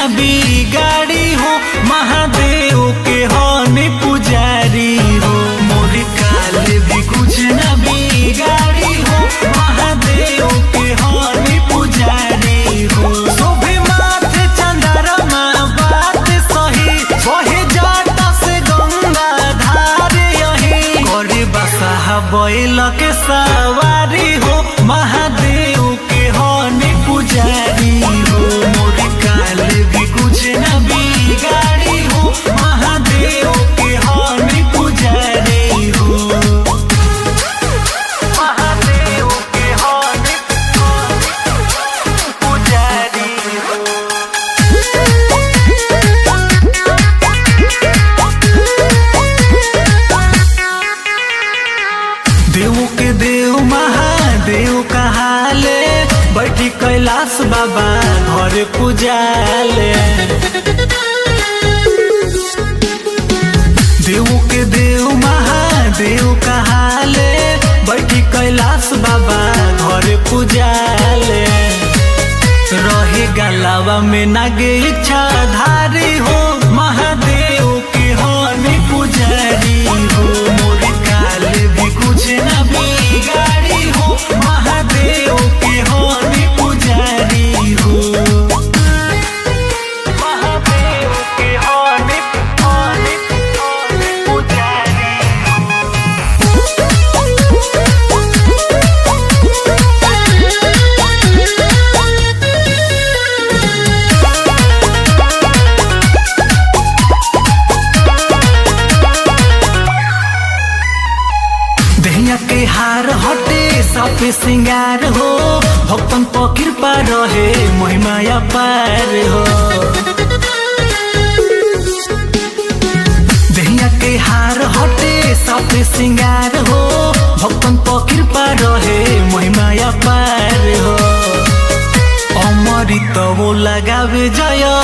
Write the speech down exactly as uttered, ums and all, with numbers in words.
न बिगाड़ी हो, महादेव के हनी पुजारी हो। मोरी काल भी कुछ न बिगाड़ी हो, महादेव के हनी पुजारी हो। शोभे माथे चंद्रमा बात सही, बहे जाता से गंगा धार यही। करे बसा बैल के सवारी हो, महादेव के हनी पुजारी हो। मोरी काल भी कुछ न बिगाड़ी हो, महादेव के हनी पुजारी हो। महादेव के हनी पुजारी हो। देव के देव महादेव कहाले, बैठी कैलाश बाबा घर पूजाले। देव के देव महादेव कहाले, बैठी कैलाश बाबा घर पूजाले। रहे गलावा में नागे इच्छा धारी हो, महादेव के हनी पुजारी हो। मोरी काल भी कुछ न बिगाड़ी हो, महादेव के हनी पुजारी हो। महादेव के हनी हनी हनी पुजारी दहिया के हार हटे सब सिंगार हो, भक्तन पर कृपा रहे महिमा पार हो। दहिया के हार हटे सब सिंगार हो, भक्तन पर कृपा रहे महिमा पार हो। अमृत वो लगावे जय